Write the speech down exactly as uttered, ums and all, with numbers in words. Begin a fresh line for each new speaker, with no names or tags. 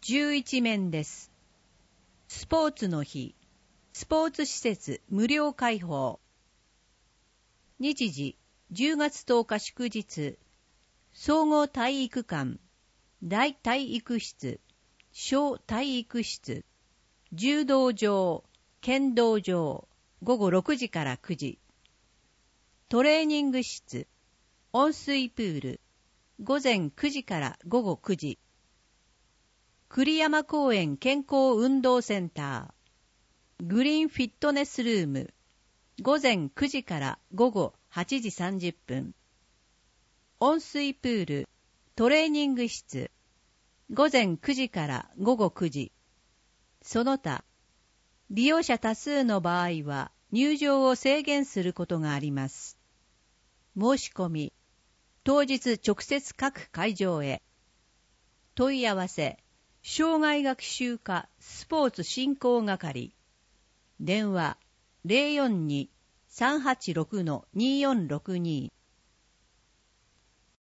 じゅういち面です。スポーツの日、スポーツ施設無料開放。日時、じゅうがつとおか祝日、総合体育館、大体育室、小体育室、柔道場、剣道場、午後ろくじからくじ。トレーニング室、温水プール、午前くじから午後くじ。栗山公園健康運動センター、グリーンフィットネスルーム、午前くじから午後はちじさんじゅっぷん。温水プール、トレーニング室、午前くじから午後くじ。その他、利用者多数の場合は入場を制限することがあります。申し込み、当日直接各会場へ。問い合わせ、障害学習課スポーツ振興係。電話 ゼロよんに さんはちろく にーよんろくに